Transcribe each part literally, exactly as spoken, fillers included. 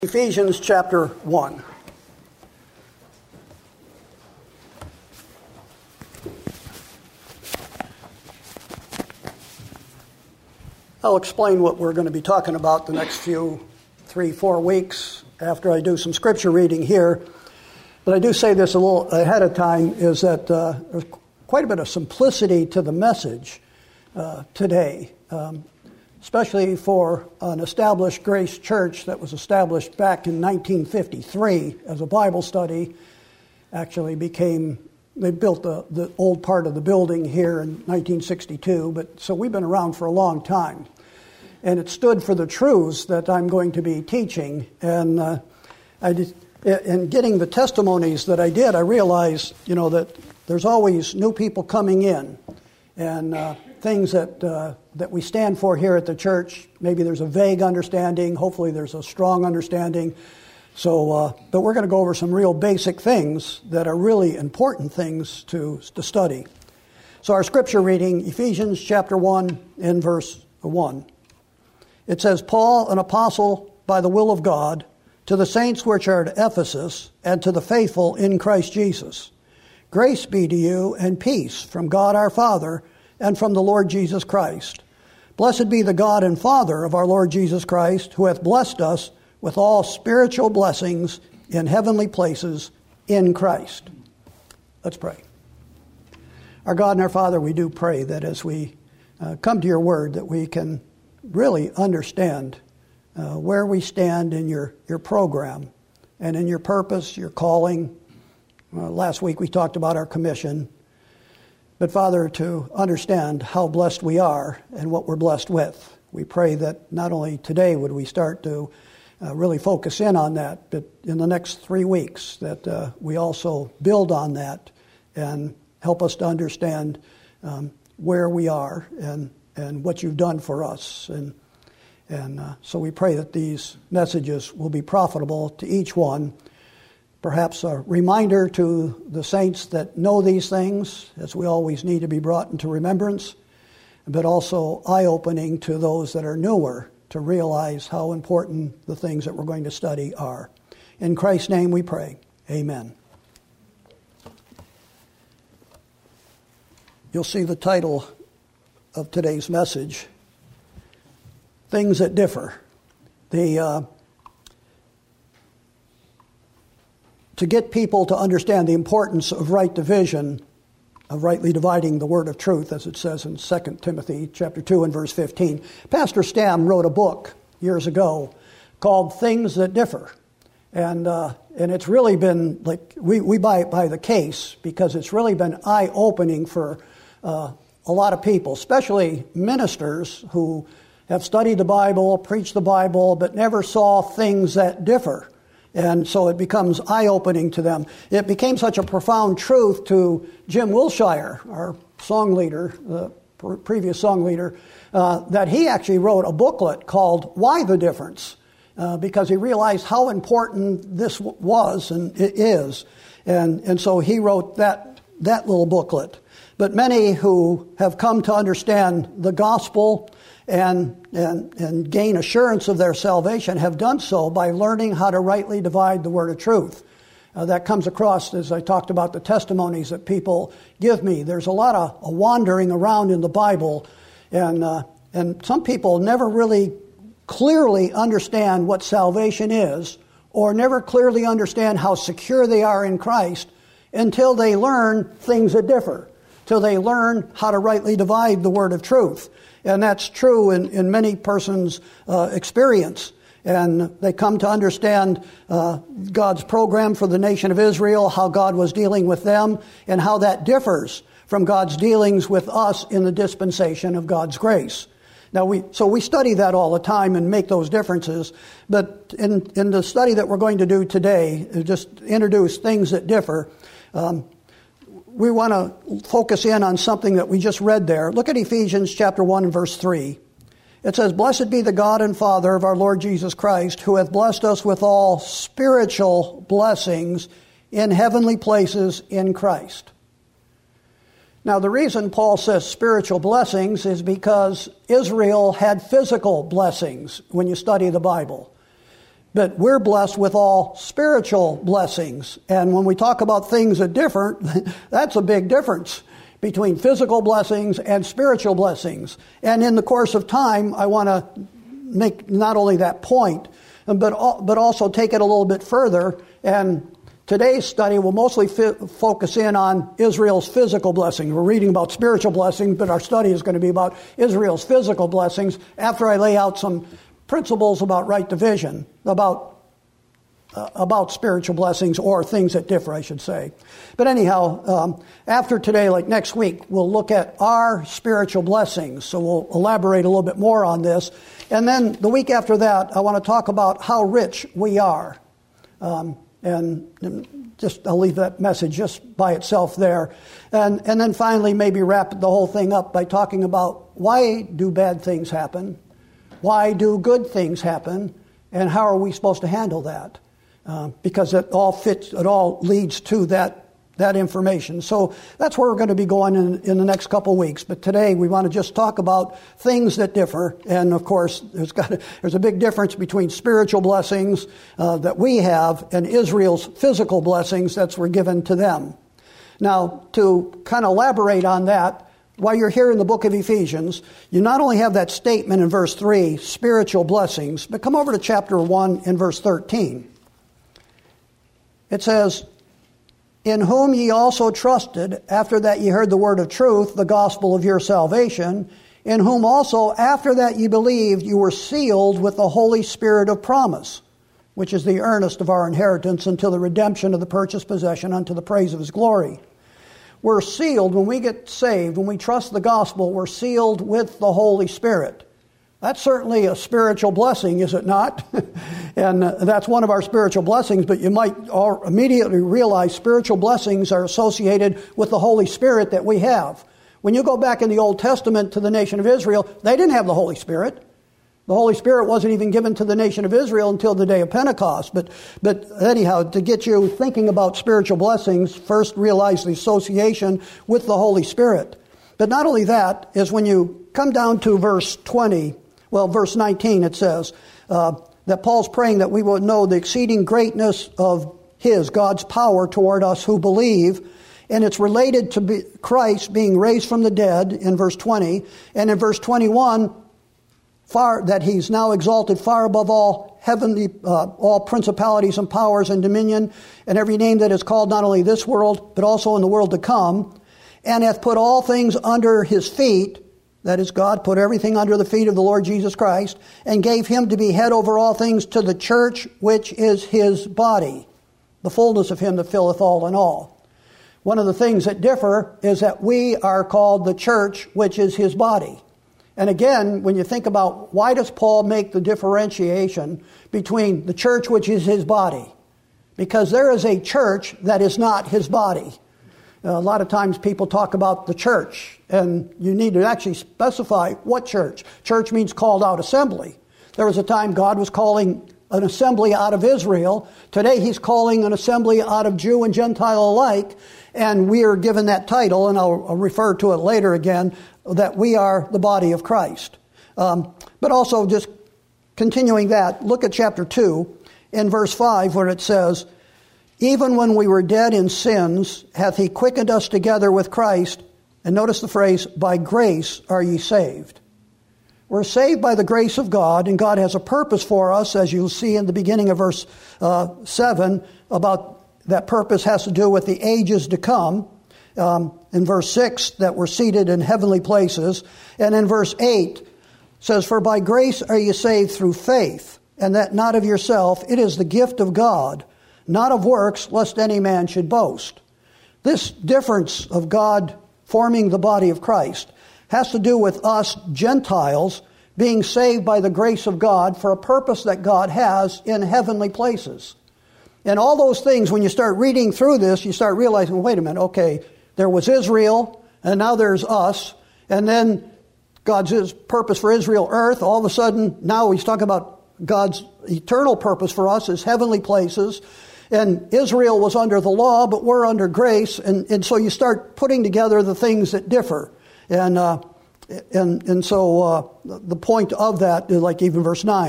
Ephesians chapter one. I'll explain what we're going to be talking about the next few, three, four weeks after I do some scripture reading here. But I do say this a little ahead of time, is that uh, there's quite a bit of simplicity to the message uh, today. Um, especially for an established Grace Church that was established back in nineteen fifty-three as a Bible study. Actually became, they built the, the old part of the building here in nineteen sixty-two, but so we've been around for a long time. And it stood for the truths that I'm going to be teaching. And uh, I did, in getting the testimonies that I did, I realized, you know, that there's always new people coming in. And uh, things that uh, that we stand for here at the church, maybe there's a vague understanding, hopefully there's a strong understanding. So, uh, but we're going to go over some real basic things that are really important things to, to study. So our scripture reading, Ephesians chapter one and verse one. It says, Paul, an apostle by the will of God, to the saints which are at Ephesus, and to the faithful in Christ Jesus. Grace be to you and peace from God our Father and from the Lord Jesus Christ. Blessed be the God and Father of our Lord Jesus Christ, who hath blessed us with all spiritual blessings in heavenly places in Christ. Let's pray. Our God and our Father, we do pray that as we uh, come to your word, that we can really understand uh, where we stand in your, your program and in your purpose, your calling. Uh, last week we talked about our commission. But Father, to understand how blessed we are and what we're blessed with, we pray that not only today would we start to uh, really focus in on that, but in the next three weeks that uh, we also build on that and help us to understand um, where we are and, and what you've done for us. And, and uh, so we pray that these messages will be profitable to each one. Perhaps a reminder to the saints that know these things, as we always need to be brought into remembrance, but also eye-opening to those that are newer to realize how important the things that we're going to study are. In Christ's name we pray. Amen. You'll see the title of today's message, Things That Differ. The uh, To get people to understand the importance of right division, of rightly dividing the word of truth, as it says in Second Timothy chapter two and verse fifteen. Pastor Stam wrote a book years ago called Things That Differ. And uh, and it's really been, like, we, we buy it by the case because it's really been eye-opening for uh, a lot of people, especially ministers who have studied the Bible, preached the Bible, but never saw things that differ. And so it becomes eye-opening to them. It became such a profound truth to Jim Wilshire, our song leader, the previous song leader, uh, that he actually wrote a booklet called Why the Difference, uh, because he realized how important this w- was and it is. And, and so he wrote that, that little booklet. But many who have come to understand the gospel And, and and gain assurance of their salvation have done so by learning how to rightly divide the word of truth. Uh, that comes across as I talked about the testimonies that people give me. There's a lot of a wandering around in the Bible, and uh, and some people never really clearly understand what salvation is, or never clearly understand how secure they are in Christ until they learn things that differ, till they learn how to rightly divide the word of truth. And that's true in, in many persons' uh, experience. And they come to understand uh, God's program for the nation of Israel, how God was dealing with them, and how that differs from God's dealings with us in the dispensation of God's grace. Now, we so we study that all the time and make those differences. But in, in the study that we're going to do today, just introduce things that differ, um, we want to focus in on something that we just read there. Look at Ephesians chapter one and verse three. It says, Blessed be the God and Father of our Lord Jesus Christ, who hath blessed us with all spiritual blessings in heavenly places in Christ. Now, the reason Paul says spiritual blessings is because Israel had physical blessings when you study the Bible. but we're blessed with all spiritual blessings. And when we talk about things that differ, that's a big difference between physical blessings and spiritual blessings. And in the course of time, I want to make not only that point, but but also take it a little bit further. And today's study will mostly fi- focus in on Israel's physical blessings. We're reading about spiritual blessings, but our study is going to be about Israel's physical blessings after I lay out some principles about right division, about uh, about spiritual blessings, or things that differ, I should say. But anyhow, um, after today, like next week, we'll look at our spiritual blessings. So we'll elaborate a little bit more on this. And then the week after that, I want to talk about how rich we are. Um, and, and just I'll leave that message just by itself there. And, and then finally maybe wrap the whole thing up by talking about why do bad things happen? Why do good things happen? And how are we supposed to handle that? Uh, because it all fits, it all leads to that that information. So that's where we're going to be going in, in the next couple of weeks. But today we want to just talk about things that differ. And of course, there's got a, there's a big difference between spiritual blessings uh, that we have and Israel's physical blessings that were given to them. Now, to kind of elaborate on that, while you're here in the book of Ephesians, you not only have that statement in verse three, spiritual blessings, but come over to chapter one in verse thirteen. It says, in whom ye also trusted, after that ye heard the word of truth, the gospel of your salvation, in whom also after that ye believed, you were sealed with the Holy Spirit of promise, which is the earnest of our inheritance until the redemption of the purchased possession unto the praise of his glory. We're sealed when we get saved, when we trust the gospel, we're sealed with the Holy Spirit. That's certainly a spiritual blessing, is it not? And uh, that's one of our spiritual blessings, but you might all immediately realize spiritual blessings are associated with the Holy Spirit that we have. When you go back in the Old Testament to the nation of Israel, they didn't have the Holy Spirit. The Holy Spirit wasn't even given to the nation of Israel until the day of Pentecost. But but anyhow, to get you thinking about spiritual blessings, first realize the association with the Holy Spirit. But not only that, is when you come down to verse twenty, well, verse nineteen, it says uh, that Paul's praying that we will know the exceeding greatness of his, God's power toward us who believe. And it's related to be Christ being raised from the dead in verse twenty. And in verse twenty-one, far that he's now exalted far above all heavenly, uh, all principalities and powers and dominion, and every name that is called not only this world, but also in the world to come, and hath put all things under his feet. That is, God put everything under the feet of the Lord Jesus Christ, and gave him to be head over all things to the church, which is his body, the fullness of him that filleth all in all. One of the things that differ is that we are called the church, which is his body. And again, when you think about why does Paul make the differentiation between the church, which is his body? Because there is a church that is not his body. A lot of times people talk about the church, and you need to actually specify what church. Church means called out assembly. There was a time God was calling an assembly out of Israel. Today he's calling an assembly out of Jew and Gentile alike, and we are given that title, and I'll, I'll refer to it later again, that we are the body of Christ. Um, but also just continuing that, look at chapter two in verse five where it says, even when we were dead in sins, hath he quickened us together with Christ. And notice the phrase, by grace are ye saved. We're saved by the grace of God, and God has a purpose for us, as you'll see in the beginning of verse uh, seven, about that purpose has to do with the ages to come. Um, in verse six, that we're seated in heavenly places. And in verse eight, says, for by grace are ye saved through faith, and that not of yourself, it is the gift of God, not of works, lest any man should boast. This difference of God forming the body of Christ has to do with us Gentiles being saved by the grace of God for a purpose that God has in heavenly places. And all those things, when you start reading through this, you start realizing, wait a minute, okay, there was Israel, and now there's us, and then God's purpose for Israel, earth, all of a sudden, now he's talking about God's eternal purpose for us is heavenly places. And Israel was under the law, but we're under grace. And, and so you start putting together the things that differ. And uh, and and so uh, the point of that is like even verse nine.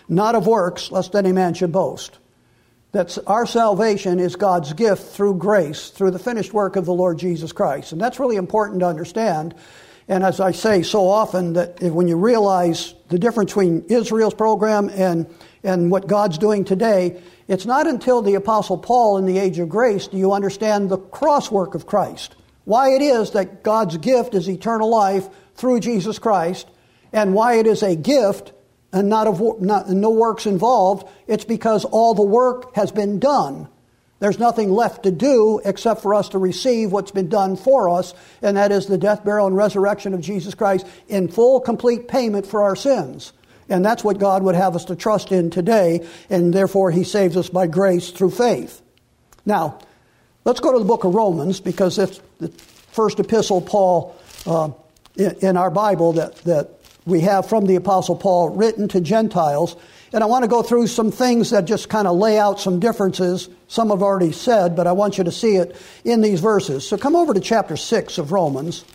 not of works, lest any man should boast. That's our salvation is God's gift through grace, through the finished work of the Lord Jesus Christ. And that's really important to understand. And as I say so often, that when you realize the difference between Israel's program and, and what God's doing today, it's not until the Apostle Paul in the age of grace do you understand the cross work of Christ. Why it is that God's gift is eternal life through Jesus Christ, and why it is a gift and not of not, no works involved. It's because all the work has been done. There's nothing left to do except for us to receive what's been done for us, and that is the death, burial, and resurrection of Jesus Christ in full, complete payment for our sins. And that's what God would have us to trust in today, and therefore He saves us by grace through faith. Now, let's go to the book of Romans, because it's the first epistle Paul uh, in, in our Bible that, that we have from the Apostle Paul written to Gentiles. And I want to go through some things that just kind of lay out some differences. Some I've already said, but I want you to see it in these verses. So come over to chapter six of Romans.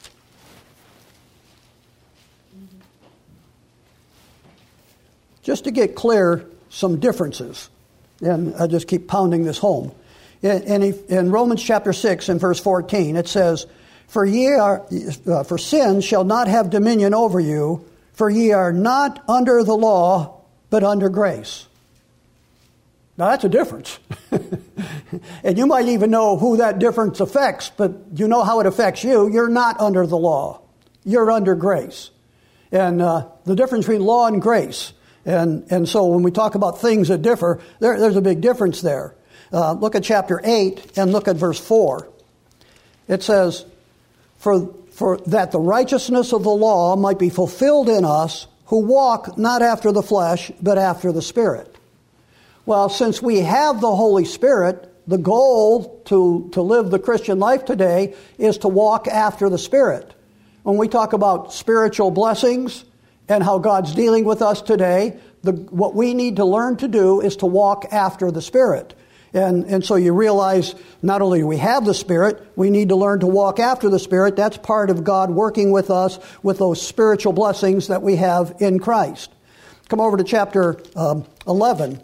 Just to get clear some differences. And I just keep pounding this home. In, in, in Romans chapter six and verse fourteen, it says, For ye are, uh, for sin shall not have dominion over you, for ye are not under the law, but under grace. Now that's a difference. And you might even know who that difference affects, but you know how it affects you. You're not under the law. You're under grace. And uh, the difference between law and grace. And, and so when we talk about things that differ, there, there's a big difference there. Uh, look at chapter eight and look at verse four. It says, For, for that the righteousness of the law might be fulfilled in us, who walk not after the flesh, but after the Spirit. Well, since we have the Holy Spirit, the goal to, to live the Christian life today is to walk after the Spirit. When we talk about spiritual blessings and how God's dealing with us today, the, what we need to learn to do is to walk after the Spirit. And, and so you realize not only do we have the Spirit, we need to learn to walk after the Spirit. That's part of God working with us with those spiritual blessings that we have in Christ. Come over to chapter um, eleven.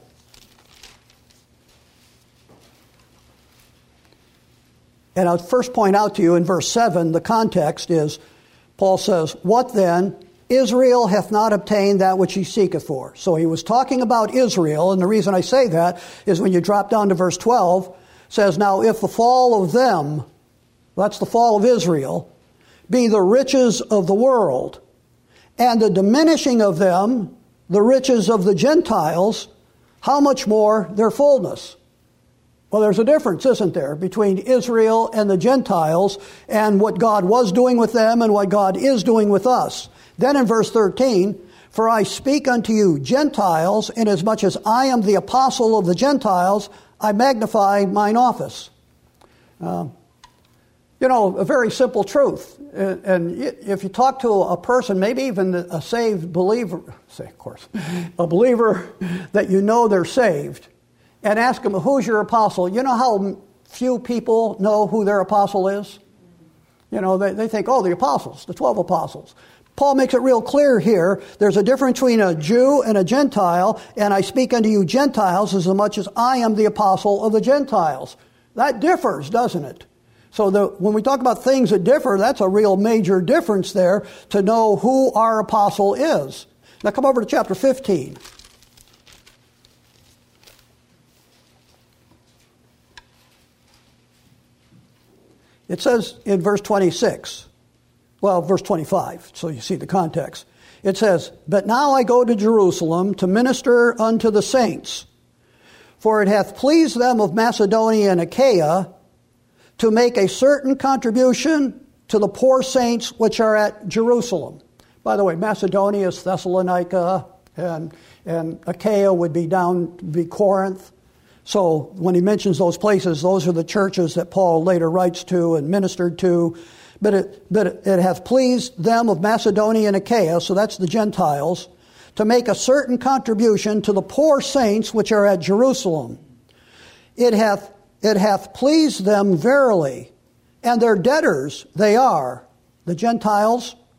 And I'll first point out to you in verse seven, the context is, Paul says, What then? Israel hath not obtained that which he seeketh for. So he was talking about Israel, and the reason I say that is when you drop down to verse twelve, it says, Now if the fall of them, that's the fall of Israel, be the riches of the world, and the diminishing of them, the riches of the Gentiles, how much more their fullness? Well, there's a difference, isn't there, between Israel and the Gentiles and what God was doing with them and what God is doing with us. Then in verse thirteen, For I speak unto you Gentiles, inasmuch as I am the apostle of the Gentiles, I magnify mine office. Uh, you know, a very simple truth. And, and if you talk to a person, maybe even a saved believer, say of course, a believer that you know they're saved, and ask them, who's your apostle? You know how few people know who their apostle is? You know, they, they think, oh, the apostles, the twelve apostles. Paul makes it real clear here. There's a difference between a Jew and a Gentile, and I speak unto you Gentiles as much as I am the apostle of the Gentiles. That differs, doesn't it? So the, when we talk about things that differ, that's a real major difference there to know who our apostle is. Now come over to chapter fifteen. It says in verse twenty-six, well, verse twenty-five, so you see the context. It says, But now I go to Jerusalem to minister unto the saints, for it hath pleased them of Macedonia and Achaia to make a certain contribution to the poor saints which are at Jerusalem. By the way, Macedonia is Thessalonica, and, and Achaia would be down to be Corinth. So when he mentions those places, those are the churches that Paul later writes to and ministered to. But it, but it, it hath pleased them of Macedonia and Achaia, so that's the Gentiles, to make a certain contribution to the poor saints which are at Jerusalem. It hath, it hath pleased them verily, and their debtors they are, the Gentiles,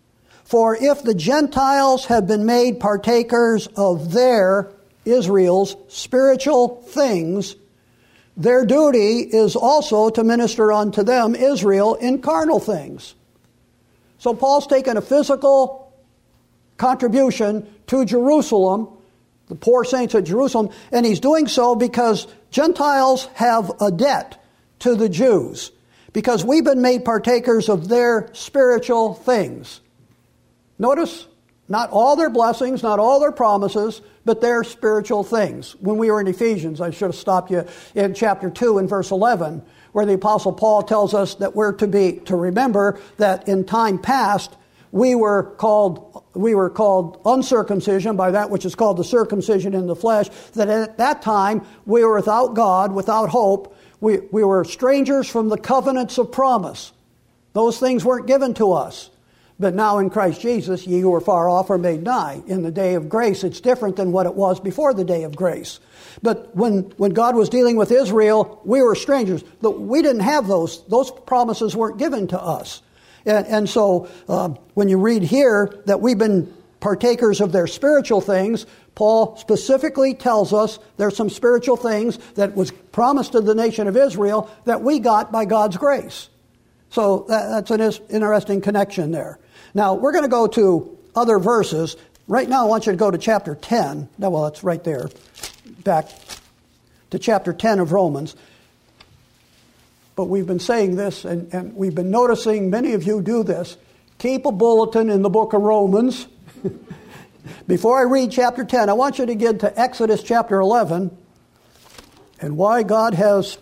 For if the Gentiles have been made partakers of their, Israel's, spiritual things, their duty is also to minister unto them, Israel, in carnal things. So Paul's taken a physical contribution to Jerusalem, the poor saints at Jerusalem, and he's doing so because Gentiles have a debt to the Jews, because we've been made partakers of their spiritual things. Notice, not all their blessings, not all their promises, but their spiritual things. When we were in Ephesians, I should have stopped you in chapter two and verse eleven, where the Apostle Paul tells us that we're to be to remember that in time past we were called we were called uncircumcision by that which is called the circumcision in the flesh, that at that time we were without God, without hope. We, we were strangers from the covenants of promise. Those things weren't given to us. But now in Christ Jesus, ye who were far off are made nigh. In the day of grace, it's different than what it was before the day of grace. But when, when God was dealing with Israel, we were strangers. We didn't have those. Those promises weren't given to us. And, and so uh, when you read here that we've been partakers of their spiritual things, Paul specifically tells us there's some spiritual things that was promised to the nation of Israel that we got by God's grace. So that, that's an interesting connection there. Now, we're going to go to other verses. Right now, I want you to go to chapter ten. No, well, it's right there. Back to chapter ten of Romans. But we've been saying this, and, and we've been noticing many of you do this. Keep a bulletin in the book of Romans. Before I read chapter ten, I want you to get to Exodus chapter eleven and why God has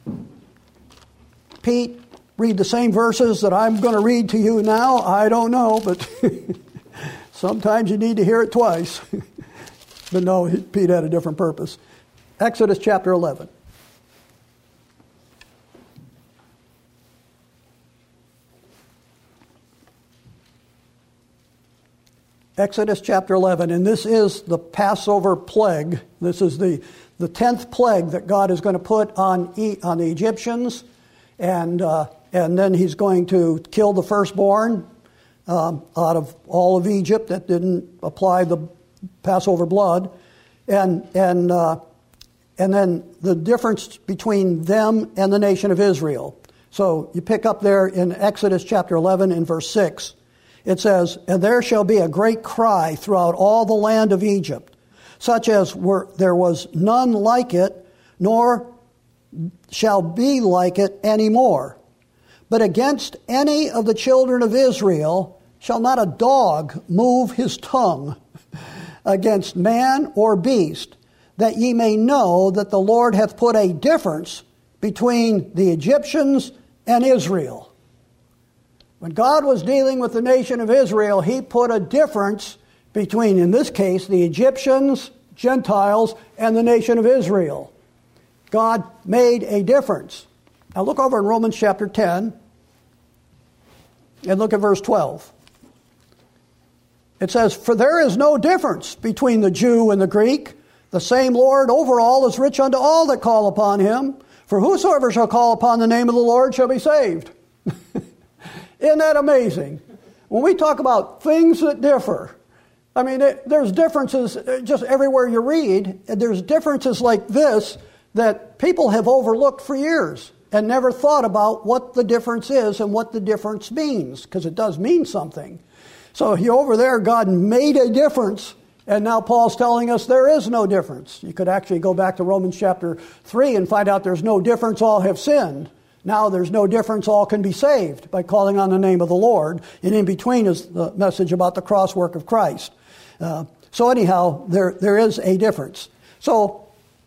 Pete read the same verses that I'm going to read to you now. I don't know, but sometimes you need to hear it twice. But no, Pete had a different purpose. Exodus chapter eleven. Exodus chapter eleven, and this is the Passover plague. This is the, the tenth plague that God is going to put on, e, on the Egyptians, and uh, and then he's going to kill the firstborn um, out of all of Egypt that didn't apply the Passover blood, and and uh, and then the difference between them and the nation of Israel. So you pick up there in Exodus chapter eleven in verse six. It says, "And there shall be a great cry throughout all the land of Egypt, such as were, there was none like it, nor shall be like it any more. But against any of the children of Israel shall not a dog move his tongue against man or beast, that ye may know that the Lord hath put a difference between the Egyptians and Israel." When God was dealing with the nation of Israel, he put a difference between, in this case, the Egyptians, Gentiles, and the nation of Israel. God made a difference. Now look over in Romans chapter ten and look at verse twelve. It says, "For there is no difference between the Jew and the Greek. The same Lord over all is rich unto all that call upon him. For whosoever shall call upon the name of the Lord shall be saved." Isn't that amazing? When we talk about things that differ, I mean, it, there's differences just everywhere you read. There's differences like this that people have overlooked for years and never thought about what the difference is and what the difference means, because it does mean something. So he, over there, God made a difference, and now Paul's telling us there is no difference. You could actually go back to Romans chapter three and find out there's no difference, all have sinned. Now there's no difference, all can be saved by calling on the name of the Lord. And in between is the message about the cross work of Christ. Uh, so anyhow, there there is a difference. So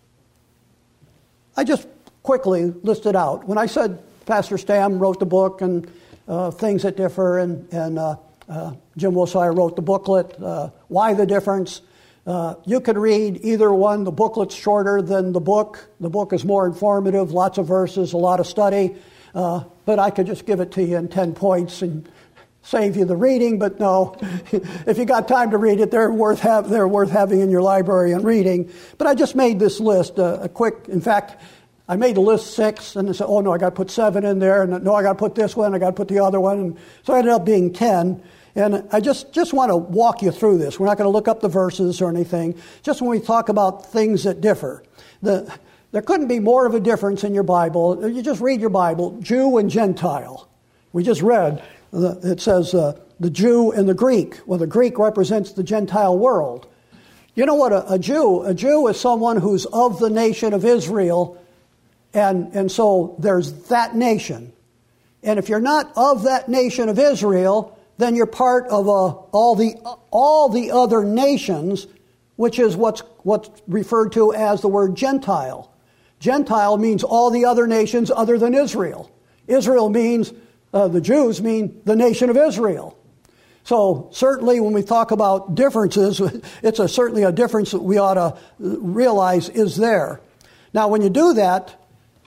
I just quickly listed out. When I said Pastor Stam wrote the book and uh, things that differ, and, and uh, uh, Jim Wilshire wrote the booklet, uh, Why the Difference? Uh, you could read either one. The booklet's shorter than the book. The book is more informative, lots of verses, a lot of study. Uh, but I could just give it to you in ten points and save you the reading. But no, if you got time to read it, they're worth have, they're worth having in your library and reading. But I just made this list, uh, a quick, in fact, I made the list six, and I said, oh no, I got to put seven in there, and no, I got to put this one, I got to put the other one. And so it ended up being ten. And I just, just want to walk you through this. We're not going to look up the verses or anything. Just when we talk about things that differ. The, there couldn't be more of a difference in your Bible. You just read your Bible, Jew and Gentile. We just read, it says uh, the Jew and the Greek. Well, the Greek represents the Gentile world. You know what a, a Jew, a Jew is someone who's of the nation of Israel, and, and so there's that nation. And if you're not of that nation of Israel, then you're part of a, all the all the other nations, which is what's what's referred to as the word Gentile. Gentile means all the other nations other than Israel. Israel means, uh, the Jews mean the nation of Israel. So certainly when we talk about differences, it's a, certainly a difference that we ought to realize is there. Now when you do that,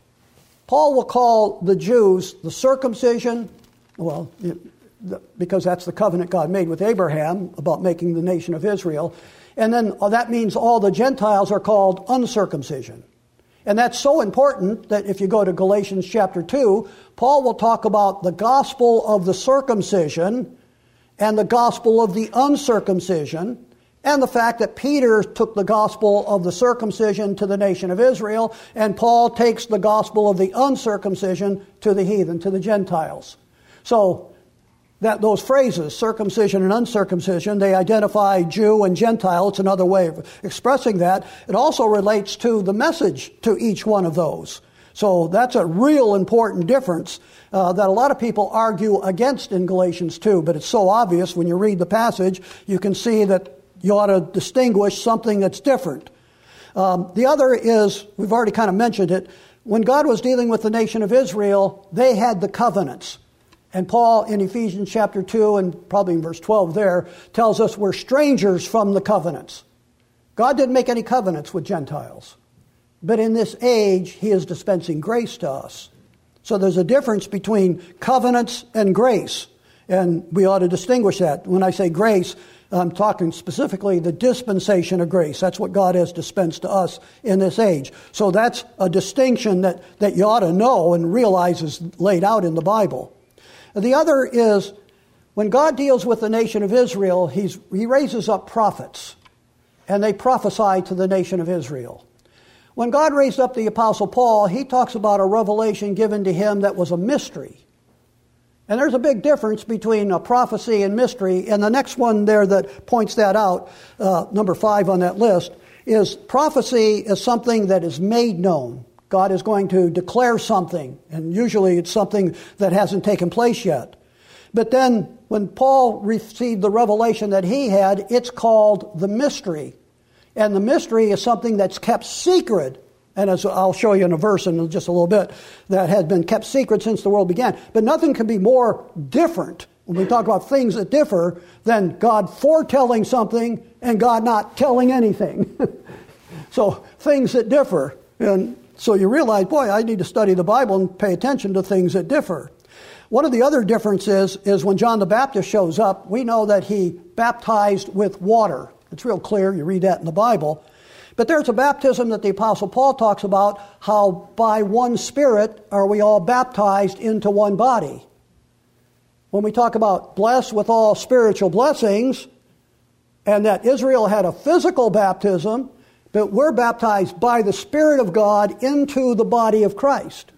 Paul will call the Jews the circumcision, well, because that's the covenant God made with Abraham about making the nation of Israel. And then that means all the Gentiles are called uncircumcision. And that's so important that if you go to Galatians chapter two, Paul will talk about the gospel of the circumcision and the gospel of the uncircumcision, and the fact that Peter took the gospel of the circumcision to the nation of Israel, and Paul takes the gospel of the uncircumcision to the heathen, to the Gentiles. So that those phrases, circumcision and uncircumcision, they identify Jew and Gentile. It's another way of expressing that. It also relates to the message to each one of those. So that's a real important difference uh, that a lot of people argue against in Galatians two, but it's so obvious when you read the passage, you can see that you ought to distinguish something that's different. Um, the other is, we've already kind of mentioned it, when God was dealing with the nation of Israel, they had the covenants. And Paul in Ephesians chapter two, and probably in verse twelve there, tells us we're strangers from the covenants. God didn't make any covenants with Gentiles. But in this age, he is dispensing grace to us. So there's a difference between covenants and grace. And we ought to distinguish that. When I say grace, I'm talking specifically the dispensation of grace. That's what God has dispensed to us in this age. So that's a distinction that, that you ought to know and realize is laid out in the Bible. The other is, when God deals with the nation of Israel, he's, he raises up prophets, and they prophesy to the nation of Israel. When God raised up the Apostle Paul, he talks about a revelation given to him that was a mystery. And there's a big difference between a prophecy and mystery. And the next one there that points that out, uh, number five on that list, is prophecy is something that is made known. God is going to declare something, and usually it's something that hasn't taken place yet. But then when Paul received the revelation that he had, it's called the mystery. And the mystery is something that's kept secret. And as I'll show you in a verse in just a little bit, that has been kept secret since the world began. But nothing can be more different when we talk about things that differ than God foretelling something and God not telling anything. So things that differ. And so you realize, boy, I need to study the Bible and pay attention to things that differ. One of the other differences is when John the Baptist shows up, we know that he baptized with water. It's real clear. You read that in the Bible. But there's a baptism that the Apostle Paul talks about, how by one Spirit are we all baptized into one body. When we talk about blessed with all spiritual blessings, and that Israel had a physical baptism, but we're baptized by the Spirit of God into the body of Christ.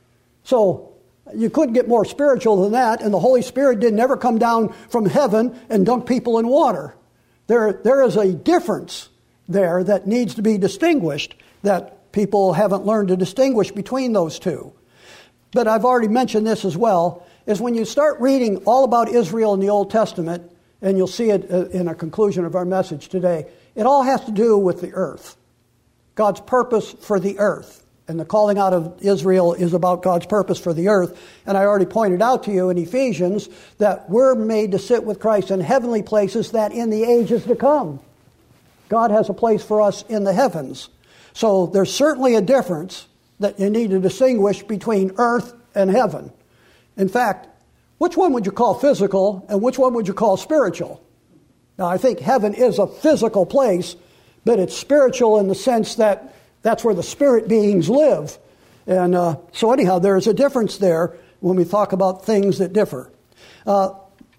So you couldn't get more spiritual than that, and the Holy Spirit didn't ever come down from heaven and dunk people in water. There, there is a difference there that needs to be distinguished, that people haven't learned to distinguish between those two. But I've already mentioned this as well, is when you start reading all about Israel in the Old Testament, and you'll see it in a conclusion of our message today, it all has to do with the earth. God's purpose for the earth. And the calling out of Israel is about God's purpose for the earth. And I already pointed out to you in Ephesians that we're made to sit with Christ in heavenly places, that in the ages to come, God has a place for us in the heavens. So there's certainly a difference that you need to distinguish between earth and heaven. In fact, which one would you call physical and which one would you call spiritual? Now, I think heaven is a physical place, but it's spiritual in the sense that that's where the spirit beings live. And uh, so anyhow, there is a difference there when we talk about things that differ. Uh,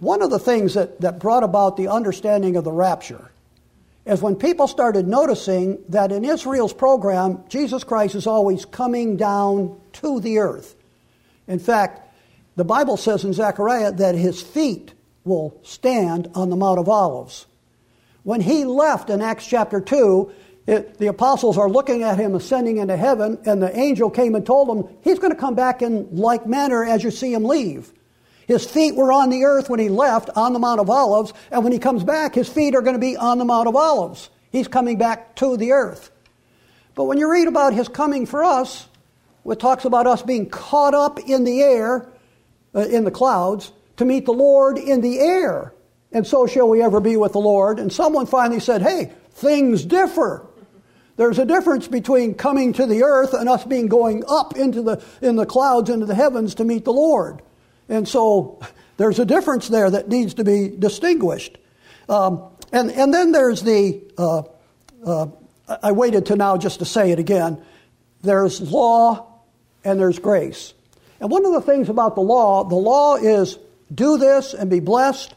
one of the things that, that brought about the understanding of the rapture is when people started noticing that in Israel's program, Jesus Christ is always coming down to the earth. In fact, the Bible says in Zechariah that his feet will stand on the Mount of Olives. When he left in Acts chapter two, it, the apostles are looking at him ascending into heaven, and the angel came and told them, he's going to come back in like manner as you see him leave. His feet were on the earth when he left on the Mount of Olives, and when he comes back, his feet are going to be on the Mount of Olives. He's coming back to the earth. But when you read about his coming for us, it talks about us being caught up in the air, uh, in the clouds, to meet the Lord in the air. And so shall we ever be with the Lord. And someone finally said, hey, things differ. There's a difference between coming to the earth and us being going up into the in the clouds into the heavens to meet the Lord. And so there's a difference there that needs to be distinguished. Um, and, and then there's the, uh, uh, I waited to now just to say it again, there's law and there's grace. And one of the things about the law, the law is do this and be blessed,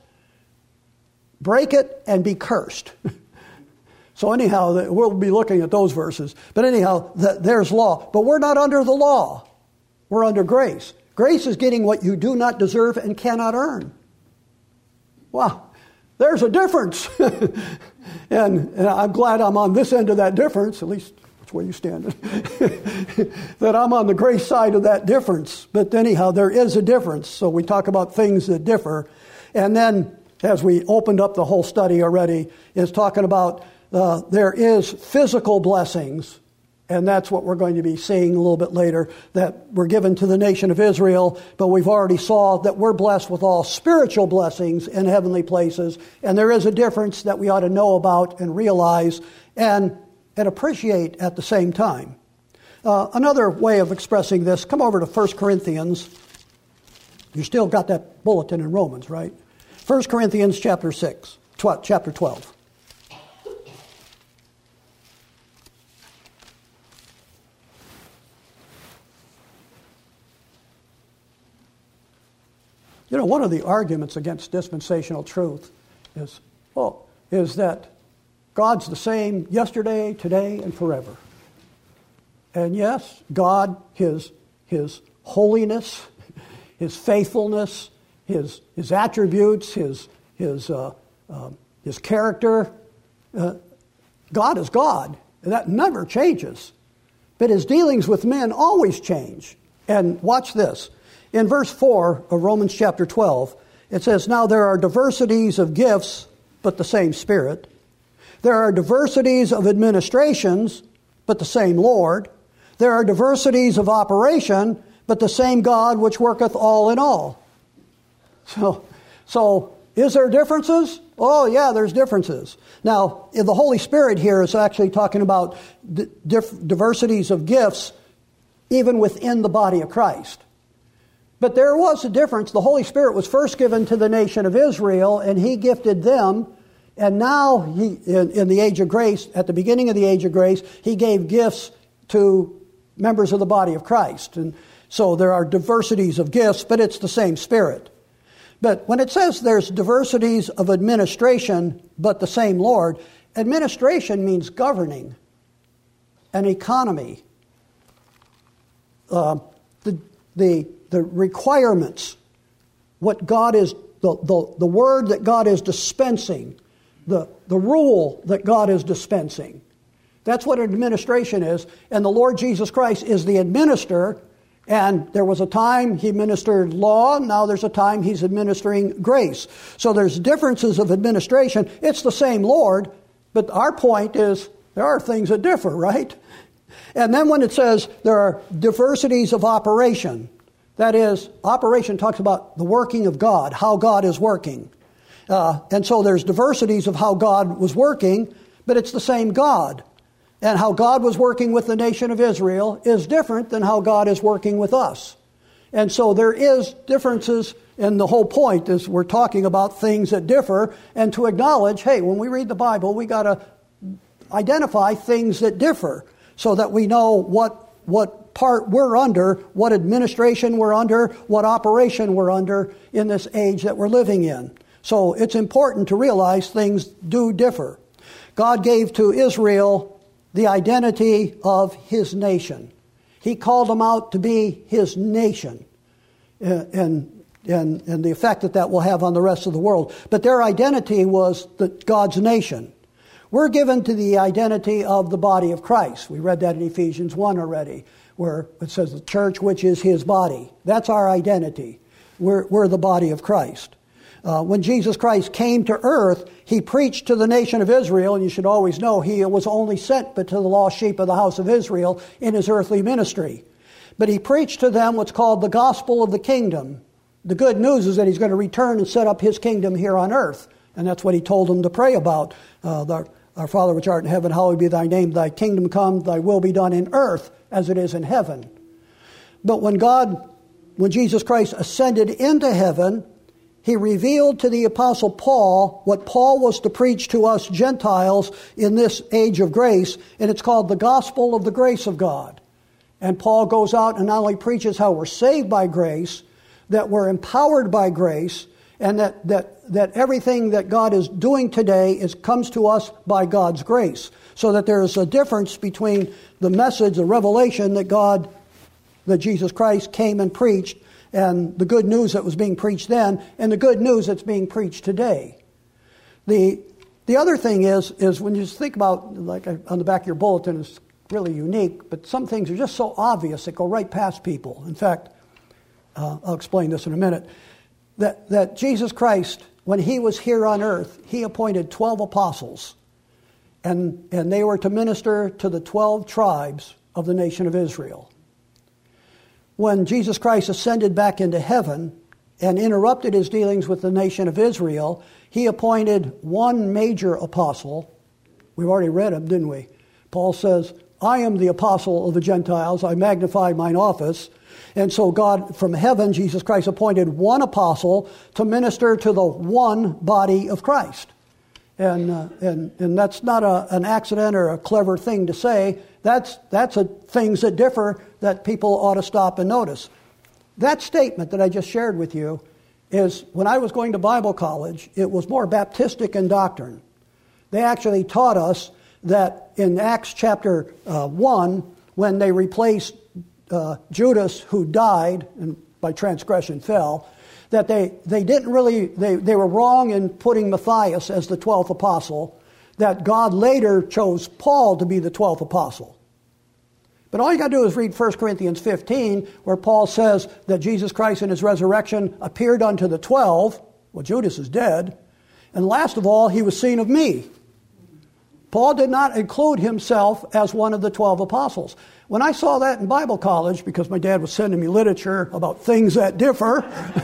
break it and be cursed. So anyhow, we'll be looking at those verses. But anyhow, there's law. But we're not under the law. We're under grace. Grace is getting what you do not deserve and cannot earn. Wow, there's a difference. and, and I'm glad I'm on this end of that difference, at least that's where you stand. That I'm on the grace side of that difference. But anyhow, there is a difference. So we talk about things that differ. And then, as we opened up the whole study already, is talking about uh, there is physical blessings. And that's what we're going to be seeing a little bit later, that were given to the nation of Israel. But we've already saw that we're blessed with all spiritual blessings in heavenly places. And there is a difference that we ought to know about and realize and, and appreciate at the same time. Uh, another way of expressing this, come over to First Corinthians. You still got that bulletin in Romans, right? First Corinthians chapter six, tw- chapter twelve. You know, one of the arguments against dispensational truth is, well, is that God's the same yesterday, today, and forever. And yes, God, His, His holiness, His faithfulness, His, His attributes, His, His, uh, uh, His character, uh, God is God, and that never changes. But His dealings with men always change. And watch this. In verse four of Romans chapter twelve, it says, now there are diversities of gifts, but the same Spirit. There are diversities of administrations, but the same Lord. There are diversities of operation, but the same God which worketh all in all. So, so is there differences? Oh, yeah, there's differences. Now, the Holy Spirit here is actually talking about d- dif- diversities of gifts even within the body of Christ. But there was a difference. The Holy Spirit was first given to the nation of Israel, and He gifted them. And now, he, in, in the age of grace, at the beginning of the age of grace, He gave gifts to members of the body of Christ. And so there are diversities of gifts, but it's the same Spirit. But when it says there's diversities of administration, but the same Lord, administration means governing, an economy. Uh, the the the requirements, what God is, the, the, the word that God is dispensing, the, the rule that God is dispensing. That's what administration is. And the Lord Jesus Christ is the administrator. And there was a time He ministered law. Now there's a time He's administering grace. So there's differences of administration. It's the same Lord. But our point is there are things that differ, right? And then when it says there are diversities of operation, that is, operation talks about the working of God, how God is working. Uh, and so there's diversities of how God was working, but it's the same God. And how God was working with the nation of Israel is different than how God is working with us. And so there is differences, and the whole point is we're talking about things that differ, and to acknowledge, hey, when we read the Bible, we got to identify things that differ so that we know what what part we're under, what administration we're under, what operation we're under in this age that we're living in. So it's important to realize things do differ. God gave to Israel the identity of his nation. He called them out to be his nation, and, and, and the effect that that will have on the rest of the world. But their identity was the, God's nation. We're given to the identity of the body of Christ. We read that in Ephesians one already, where it says the church, which is his body. That's our identity. We're, we're the body of Christ. Uh, when Jesus Christ came to earth, he preached to the nation of Israel, and you should always know he was only sent but to the lost sheep of the house of Israel in his earthly ministry. But he preached to them what's called the gospel of the kingdom. The good news is that he's going to return and set up his kingdom here on earth, and that's what he told them to pray about. Uh, the, Our Father which art in heaven, hallowed be thy name. Thy kingdom come, thy will be done in earth as it is in heaven. But when God, when Jesus Christ ascended into heaven, he revealed to the Apostle Paul what Paul was to preach to us Gentiles in this age of grace, and it's called the gospel of the grace of God. And Paul goes out and not only preaches how we're saved by grace, that we're empowered by grace, and that, that, that everything that God is doing today is comes to us by God's grace. So that there is a difference between the message, the revelation that God, that Jesus Christ came and preached, and the good news that was being preached then, and the good news that's being preached today. The the other thing is, is when you think about, like on the back of your bulletin, it's really unique, but some things are just so obvious that go right past people. In fact, uh, I'll explain this in a minute. That, that Jesus Christ, when he was here on earth, he appointed twelve apostles, and, and they were to minister to the twelve tribes of the nation of Israel. When Jesus Christ ascended back into heaven and interrupted his dealings with the nation of Israel, he appointed one major apostle. We've already read him, didn't we? Paul says, I am the apostle of the Gentiles, I magnify mine office. And so God, from heaven, Jesus Christ appointed one apostle to minister to the one body of Christ. And uh, and and that's not a, an accident or a clever thing to say. That's that's a, things that differ that people ought to stop and notice. That statement that I just shared with you is, when I was going to Bible college, it was more Baptistic in doctrine. They actually taught us that in Acts chapter uh, one, when they replaced uh, Judas, who died and by transgression fell, that they, they didn't really, they, they were wrong in putting Matthias as the twelfth apostle, that God later chose Paul to be the twelfth apostle. But all you got to do is read First Corinthians fifteen, where Paul says that Jesus Christ in his resurrection appeared unto the twelve. Well, Judas is dead. And last of all, he was seen of me. Paul did not include himself as one of the twelve apostles. When I saw that in Bible college, because my dad was sending me literature about things that differ,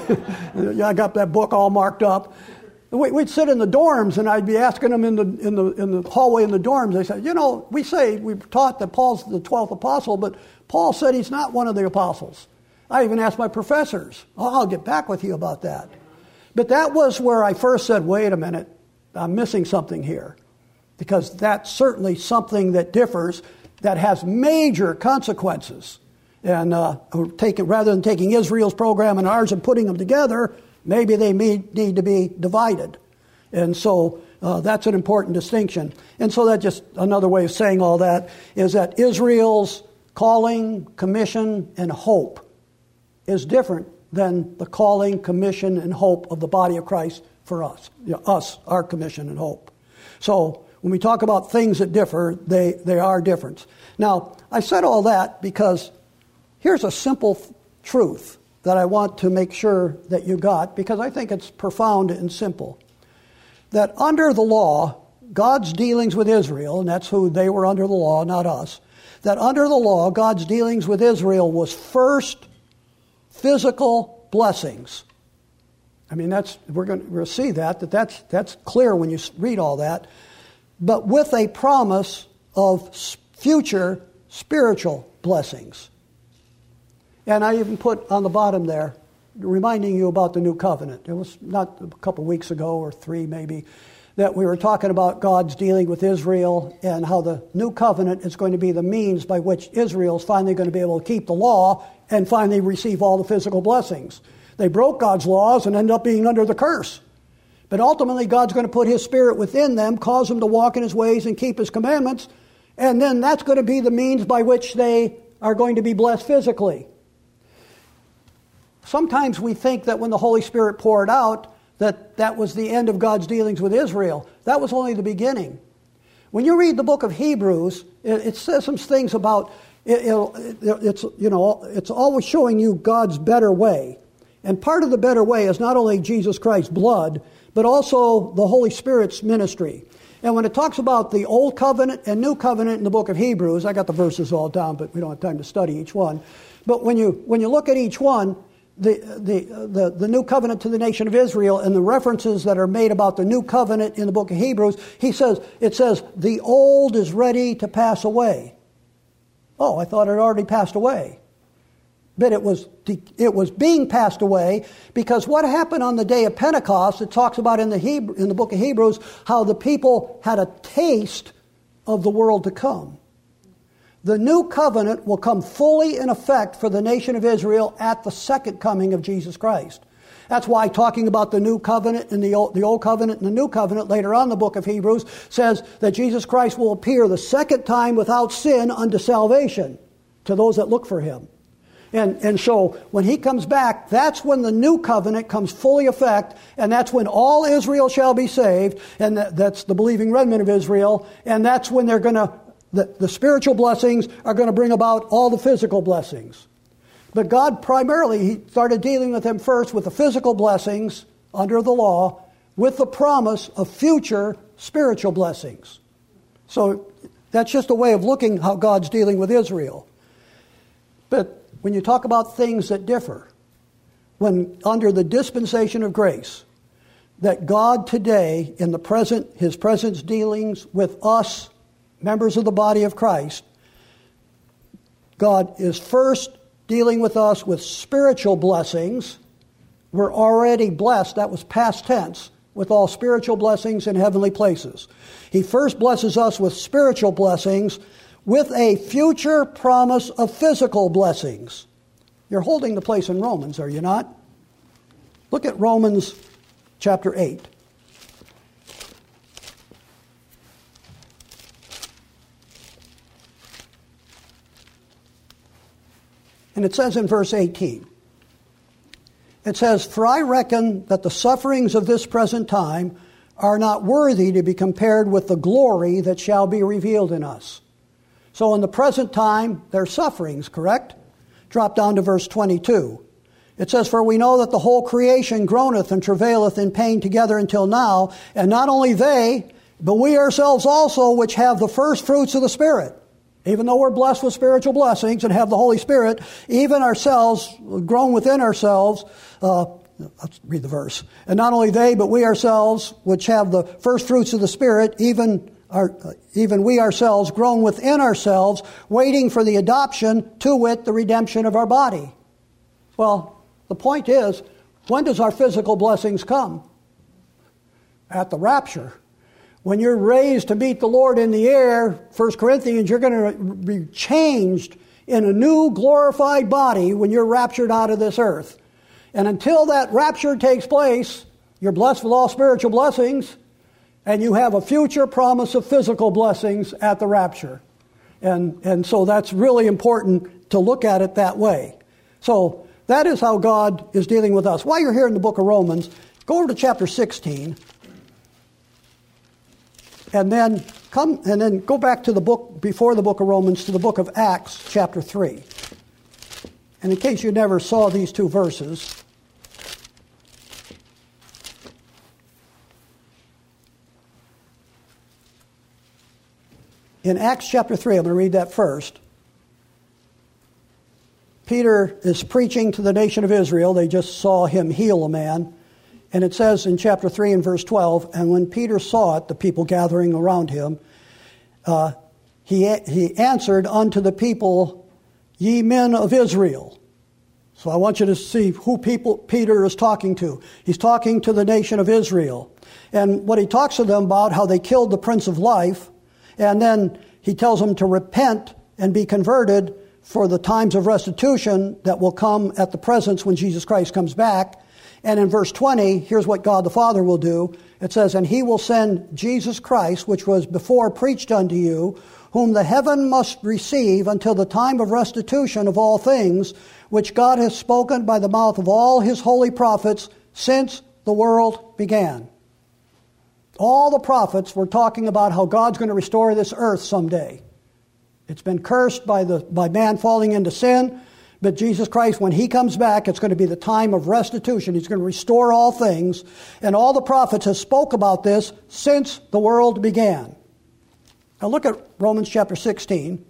I got that book all marked up. We'd sit in the dorms, and I'd be asking them in the in the in the hallway in the dorms. They said, "You know, we say we've taught that Paul's the twelfth apostle, but Paul said he's not one of the apostles." I even asked my professors. Oh, I'll get back with you about that. But that was where I first said, "Wait a minute, I'm missing something here," because that's certainly something that differs, that has major consequences. And uh, taking, rather than taking Israel's program and ours and putting them together, maybe they need to be divided. And so uh, that's an important distinction. And so that just another way of saying all that is that Israel's calling, commission, and hope is different than the calling, commission, and hope of the body of Christ for us. You know, us, our commission and hope. So when we talk about things that differ, they, they are different. Now, I said all that because here's a simple th- truth that I want to make sure that you got, because I think it's profound and simple. That under the law, God's dealings with Israel, and that's who they were under the law, not us, that under the law, God's dealings with Israel was first physical blessings. I mean, that's we're going to see that, that that's, that's clear when you read all that, but with a promise of future spiritual blessings. And I even put on the bottom there, reminding you about the new covenant. It was not a couple weeks ago or three maybe, that we were talking about God's dealing with Israel and how the new covenant is going to be the means by which Israel is finally going to be able to keep the law and finally receive all the physical blessings. They broke God's laws and ended up being under the curse. But ultimately, God's going to put His Spirit within them, cause them to walk in His ways and keep His commandments, and then that's going to be the means by which they are going to be blessed physically. Sometimes we think that when the Holy Spirit poured out, that that was the end of God's dealings with Israel. That was only the beginning. When you read the book of Hebrews, it, it says some things about, it, it, it's, you know, it's always showing you God's better way. And part of the better way is not only Jesus Christ's blood, but also the Holy Spirit's ministry. And when it talks about the Old Covenant and New Covenant in the book of Hebrews, I got the verses all down, but we don't have time to study each one. But when you when you look at each one, the the the, the New Covenant to the nation of Israel and the references that are made about the New Covenant in the book of Hebrews, he says it says the old is ready to pass away. Oh, I thought it already passed away. But it was it was being passed away because what happened on the day of Pentecost, it talks about in the Hebrew, in the book of Hebrews, how the people had a taste of the world to come. The new covenant will come fully in effect for the nation of Israel at the second coming of Jesus Christ. That's why talking about the new covenant and the old, the old covenant and the new covenant later on in the book of Hebrews says that Jesus Christ will appear the second time without sin unto salvation to those that look for Him. And and so when He comes back, that's when the new covenant comes fully effect, and that's when all Israel shall be saved, and that, that's the believing remnant of Israel, and that's when they're going to, the, the spiritual blessings are going to bring about all the physical blessings. But God primarily, He started dealing with them first with the physical blessings under the law, with the promise of future spiritual blessings. So that's just a way of looking how God's dealing with Israel. But when you talk about things that differ, when under the dispensation of grace, that God today, in the present, His presence dealings with us, members of the body of Christ, God is first dealing with us with spiritual blessings. We're already blessed, that was past tense, with all spiritual blessings in heavenly places. He first blesses us with spiritual blessings with a future promise of physical blessings. You're holding the place in Romans, are you not? Look at Romans chapter eight. And it says in verse eighteen, it says, "For I reckon that the sufferings of this present time are not worthy to be compared with the glory that shall be revealed in us." So in the present time, there's sufferings, correct? Drop down to verse twenty-two. It says, "For we know that the whole creation groaneth and travaileth in pain together until now, and not only they, but we ourselves also, which have the first fruits of the Spirit." Even though we're blessed with spiritual blessings and have the Holy Spirit, even ourselves, groan within ourselves, uh, let's read the verse. "And not only they, but we ourselves, which have the first fruits of the Spirit, even Our, uh, even we ourselves groan within ourselves, waiting for the adoption, to wit, the redemption of our body." Well, the point is, when does our physical blessings come? At the rapture. When you're raised to meet the Lord in the air, First Corinthians, you're going to be changed in a new glorified body when you're raptured out of this earth. And until that rapture takes place, you're blessed with all spiritual blessings, and you have a future promise of physical blessings at the rapture. And, and so that's really important to look at it that way. So that is how God is dealing with us. While you're here in the book of Romans, go over to chapter sixteen. And then come and then go back to the book before the book of Romans to the book of Acts, chapter three. And in case you never saw these two verses, in Acts chapter three, I'm going to read that first. Peter is preaching to the nation of Israel. They just saw him heal a man. And it says in chapter three and verse twelve, "And when Peter saw it, the people gathering around him, uh, he, he answered unto the people, Ye men of Israel." So I want you to see who people Peter is talking to. He's talking to the nation of Israel. And what he talks to them about, how they killed the Prince of Life, and then he tells them to repent and be converted for the times of restitution that will come at the presence when Jesus Christ comes back. And in verse twenty, here's what God the Father will do. It says, and he will send Jesus Christ, which was before preached unto you, whom the heaven must receive until the time of restitution of all things, which God has spoken by the mouth of all his holy prophets since the world began. All the prophets were talking about how God's going to restore this earth someday. It's been cursed by the by man falling into sin, but Jesus Christ, when he comes back, it's going to be the time of restitution. He's going to restore all things, and all the prophets have spoke about this since the world began. Now look at Romans chapter sixteen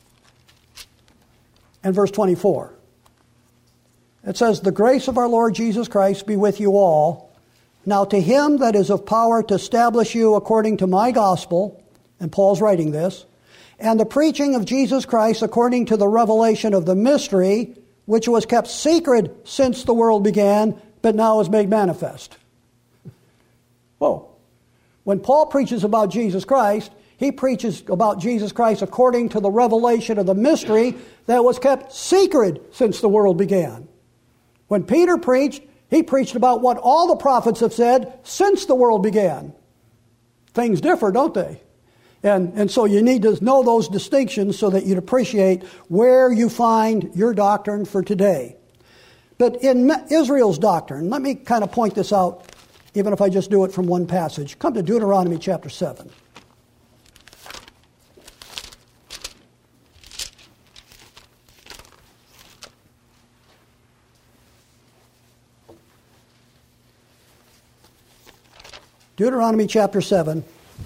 and verse twenty-four. It says, the grace of our Lord Jesus Christ be with you all. Now to him that is of power to establish you according to my gospel, and Paul's writing this, and the preaching of Jesus Christ according to the revelation of the mystery, which was kept secret since the world began, but now is made manifest. Whoa. When Paul preaches about Jesus Christ, he preaches about Jesus Christ according to the revelation of the mystery that was kept secret since the world began. When Peter preached, he preached about what all the prophets have said since the world began. Things differ, don't they? And, and so you need to know those distinctions so that you'd appreciate where you find your doctrine for today. But in Israel's doctrine, let me kind of point this out, even if I just do it from one passage. Come to Deuteronomy chapter seven. Deuteronomy chapter seven.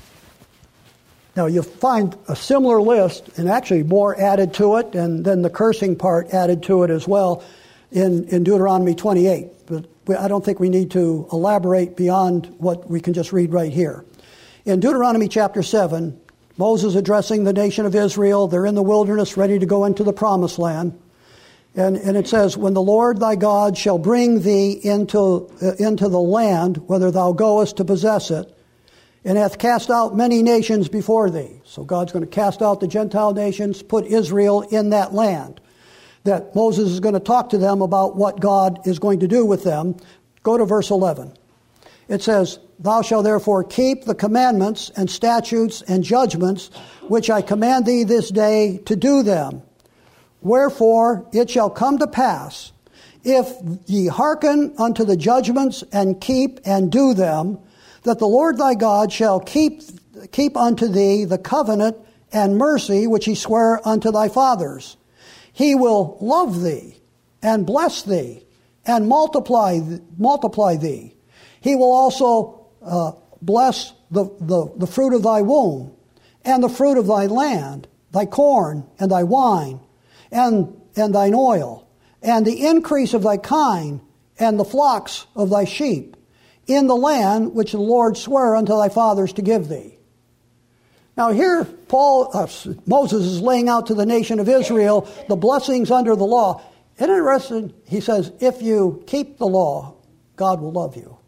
Now you'll find a similar list, and actually more added to it, and then the cursing part added to it as well in, in Deuteronomy twenty-eight. But we, I don't think we need to elaborate beyond what we can just read right here. In Deuteronomy chapter seven, Moses addressing the nation of Israel. They're in the wilderness ready to go into the promised land. And, and it says, when the Lord thy God shall bring thee into, uh, into the land, whither thou goest to possess it, and hath cast out many nations before thee. So God's going to cast out the Gentile nations, put Israel in that land. That Moses is going to talk to them about what God is going to do with them. Go to verse eleven. It says, thou shalt therefore keep the commandments and statutes and judgments which I command thee this day to do them. Wherefore it shall come to pass, if ye hearken unto the judgments and keep and do them, that the Lord thy God shall keep keep unto thee the covenant and mercy which he sware unto thy fathers. He will love thee and bless thee and multiply multiply thee. He will also uh, bless the, the, the fruit of thy womb and the fruit of thy land, thy corn and thy wine, and and thine oil, and the increase of thy kine, and the flocks of thy sheep, in the land which the Lord sware unto thy fathers to give thee. Now here, Paul, uh, Moses is laying out to the nation of Israel the blessings under the law. Interesting, he says, if you keep the law, God will love you.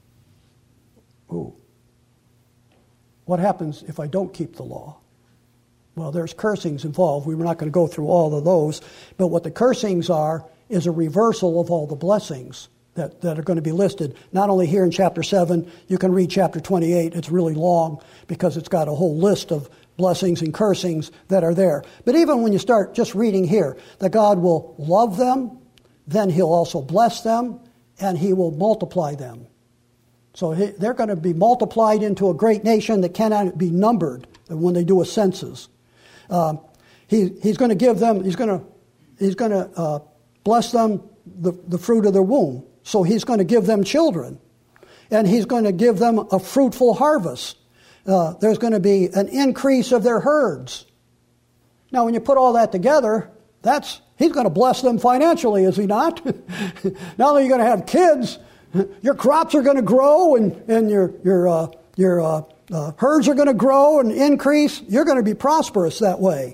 Ooh. What happens if I don't keep the law? Well, there's cursings involved. We were not going to go through all of those. But what the cursings are is a reversal of all the blessings that, that are going to be listed. Not only here in chapter seven, you can read chapter twenty-eight. It's really long because it's got a whole list of blessings and cursings that are there. But even when you start just reading here, that God will love them, then he'll also bless them, and he will multiply them. So they're going to be multiplied into a great nation that cannot be numbered when they do a census. Uh, he, he's going to give them, he's going to, he's going to uh, bless them the, the fruit of their womb. So he's going to give them children. And he's going to give them a fruitful harvest. Uh, there's going to be an increase of their herds. Now, when you put all that together, that's he's going to bless them financially, is he not? Not only are you going to have kids, your crops are going to grow, and, and your, your, uh, your uh, uh, herds are going to grow and increase. You're going to be prosperous that way.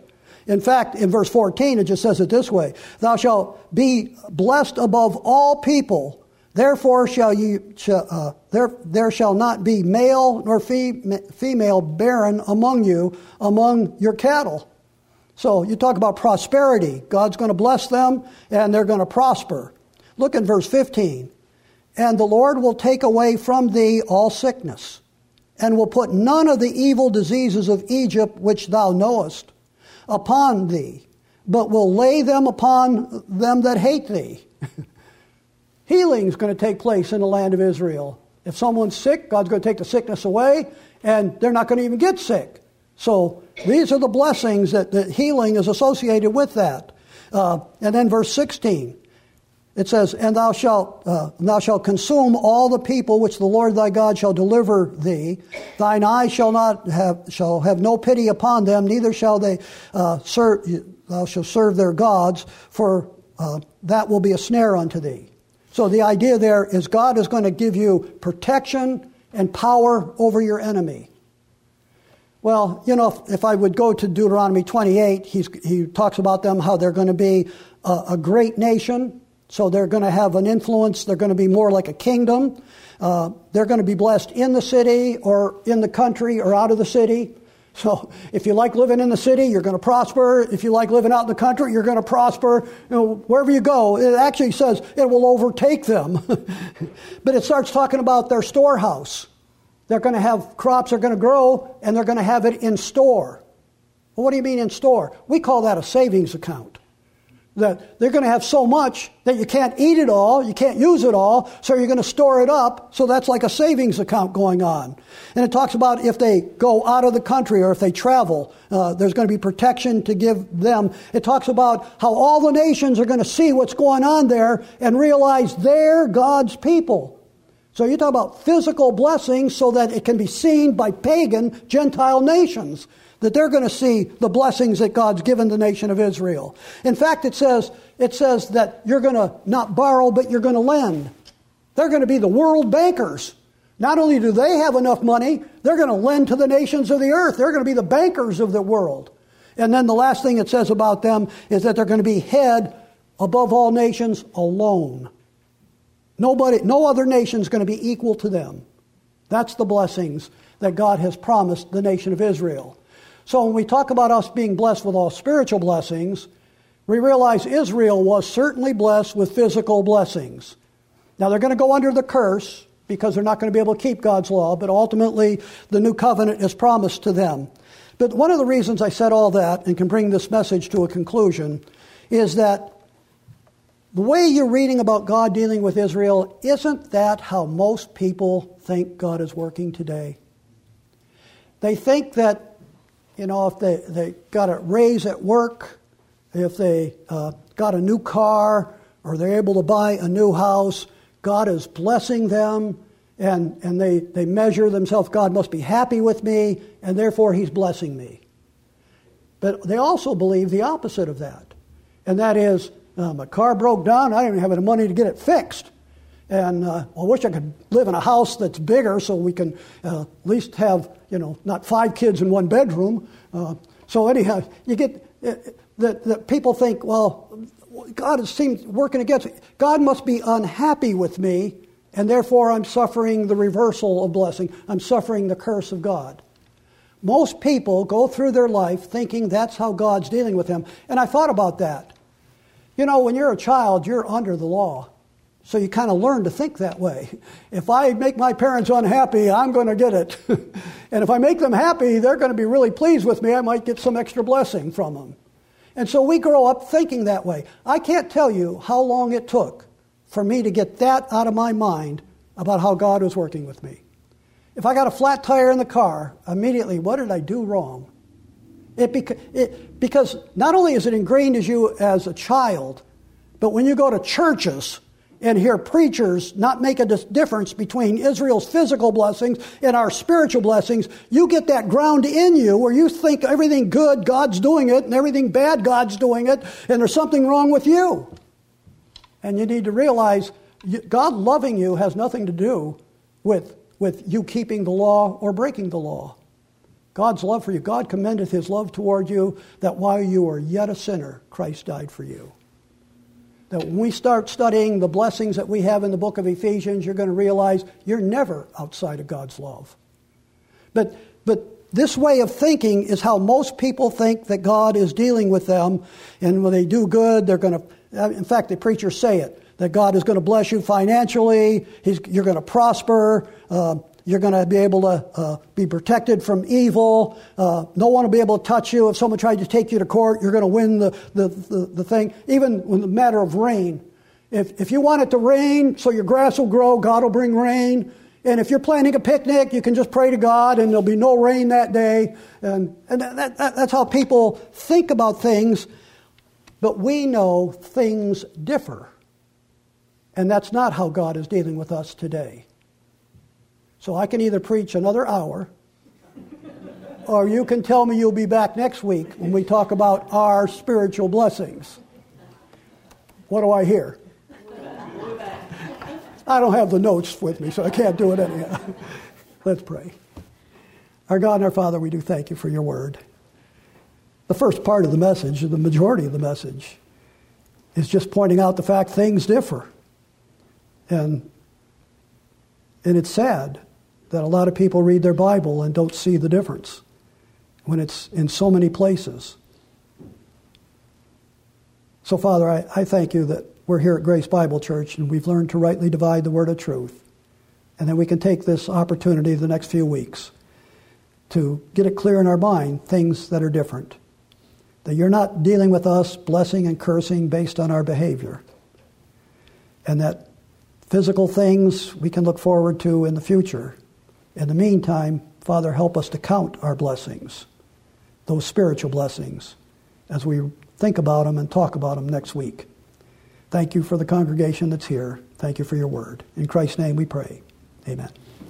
In fact, in verse fourteen, it just says it this way: Thou shalt be blessed above all people. Therefore shall you shall, uh, there there shall not be male nor fee, female barren among you, among your cattle. So you talk about prosperity. God's going to bless them, and they're going to prosper. Look in verse fifteen. And the Lord will take away from thee all sickness, and will put none of the evil diseases of Egypt which thou knowest upon thee, but will lay them upon them that hate thee. Healing is going to take place in the land of Israel. If someone's sick, God's going to take the sickness away, and they're not going to even get sick. So these are the blessings that, that healing is associated with that. Uh, and then verse sixteen, it says, And thou shalt uh, thou shalt consume all the people which the Lord thy God shall deliver thee. Thine eye shall not have shall have no pity upon them, neither shall they uh, serve. Thou shalt serve their gods, for uh, that will be a snare unto thee. So the idea there is God is going to give you protection and power over your enemy. Well, you know, if, if I would go to Deuteronomy twenty-eight, he's, he talks about them, how they're going to be a, a great nation. So they're going to have an influence. They're going to be more like a kingdom. Uh, they're going to be blessed in the city or in the country or out of the city. So if you like living in the city, you're going to prosper. If you like living out in the country, you're going to prosper. You know, wherever you go, it actually says it will overtake them. But it starts talking about their storehouse. They're going to have crops are going to grow, and they're going to have it in store. Well, what do you mean in store? We call that a savings account. That they're going to have so much that you can't eat it all, you can't use it all, so you're going to store it up. So that's like a savings account going on. And it talks about if they go out of the country or if they travel, uh, there's going to be protection to give them. It talks about how all the nations are going to see what's going on there and realize they're God's people. So you talk about physical blessings so that it can be seen by pagan Gentile nations, that they're going to see the blessings that God's given the nation of Israel. In fact, it says it says that you're going to not borrow, but you're going to lend. They're going to be the world bankers. Not only do they have enough money, they're going to lend to the nations of the earth. They're going to be the bankers of the world. And then the last thing it says about them is that they're going to be head above all nations alone. Nobody, no other nation is going to be equal to them. That's the blessings that God has promised the nation of Israel. So when we talk about us being blessed with all spiritual blessings, we realize Israel was certainly blessed with physical blessings. Now they're going to go under the curse because they're not going to be able to keep God's law, but ultimately the new covenant is promised to them. But one of the reasons I said all that and can bring this message to a conclusion is that the way you're reading about God dealing with Israel, isn't that how most people think God is working today? They think that, you know, if they, they got a raise at work, if they uh, got a new car, or they're able to buy a new house, God is blessing them, and, and they, they measure themselves, God must be happy with me, and therefore He's blessing me. But they also believe the opposite of that, and that is, uh, my car broke down, I didn't have any money to get it fixed. And uh, I wish I could live in a house that's bigger so we can uh, at least have, you know, not five kids in one bedroom. Uh, so anyhow, you get uh, that that people think, well, God seems working against me. God must be unhappy with me, and therefore I'm suffering the reversal of blessing. I'm suffering the curse of God. Most people go through their life thinking that's how God's dealing with them. And I thought about that. You know, when you're a child, you're under the law. So you kind of learn to think that way. If I make my parents unhappy, I'm going to get it. And if I make them happy, they're going to be really pleased with me. I might get some extra blessing from them. And so we grow up thinking that way. I can't tell you how long it took for me to get that out of my mind about how God was working with me. If I got a flat tire in the car, immediately, what did I do wrong? It, beca- it because not only is it ingrained as you as a child, but when you go to churches and hear preachers not make a difference between Israel's physical blessings and our spiritual blessings, you get that ground in you where you think everything good, God's doing it, and everything bad, God's doing it, and there's something wrong with you. And you need to realize God loving you has nothing to do with, with you keeping the law or breaking the law. God's love for you. God commendeth his love toward you, that while you were yet a sinner, Christ died for you. That when we start studying the blessings that we have in the book of Ephesians, you're going to realize you're never outside of God's love. But, but this way of thinking is how most people think that God is dealing with them. And when they do good, they're going to, in fact, the preachers say it, that God is going to bless you financially, he's, you're going to prosper, uh, you're going to be able to uh, be protected from evil. Uh, no one will be able to touch you. If someone tried to take you to court, you're going to win the, the, the, the thing. Even in the matter of rain. If, if you want it to rain so your grass will grow, God will bring rain. And if you're planning a picnic, you can just pray to God and there'll be no rain that day. And, and that, that, that's how people think about things. But we know things differ. And that's not how God is dealing with us today. So I can either preach another hour, or you can tell me you'll be back next week when we talk about our spiritual blessings. What do I hear? I don't have the notes with me, so I can't do it anyhow. Let's pray. Our God and our Father, we do thank you for your word. The first part of the message, the majority of the message, is just pointing out the fact things differ. And, and it's sad that a lot of people read their Bible and don't see the difference when it's in so many places. So, Father, I, I thank you that we're here at Grace Bible Church and we've learned to rightly divide the word of truth. And then we can take this opportunity the next few weeks to get it clear in our mind, things that are different. That you're not dealing with us blessing and cursing based on our behavior. And that physical things we can look forward to in the future. In the meantime, Father, help us to count our blessings, those spiritual blessings, as we think about them and talk about them next week. Thank you for the congregation that's here. Thank you for your word. In Christ's name we pray. Amen.